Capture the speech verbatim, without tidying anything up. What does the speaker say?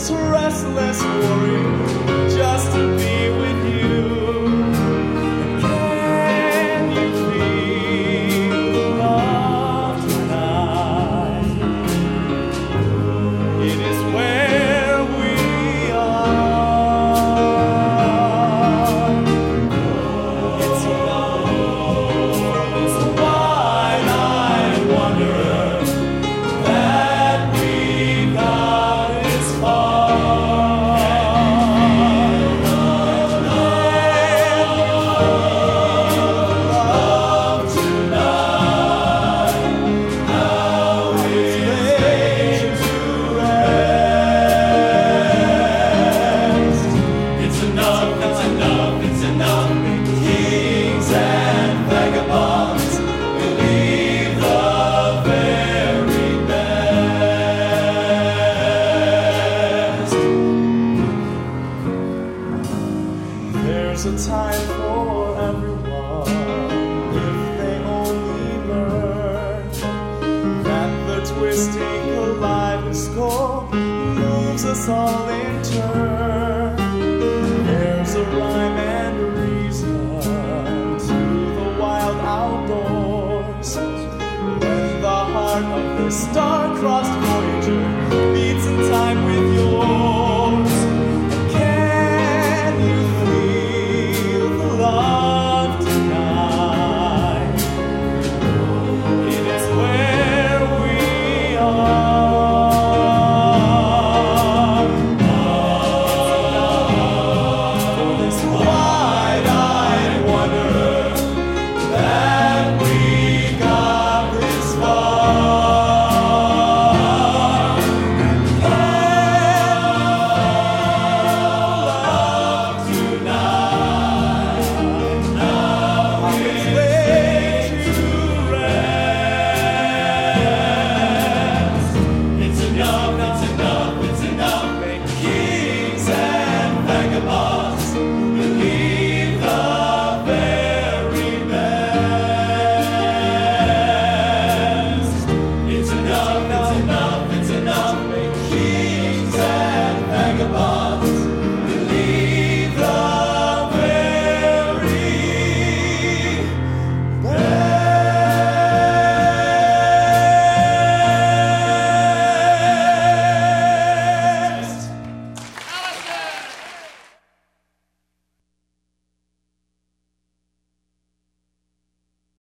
this restless worry just to be with you. And can you feel the love tonight? It is where we are. It's enough. It's why I wonder that we got this far. Love tonight, how it's laid to rest. It's enough, it's enough, it's enough. Kings and vagabonds believe the very best. There's a time for everyone if they only learn that the twisting kaleidoscope moves us all in turn.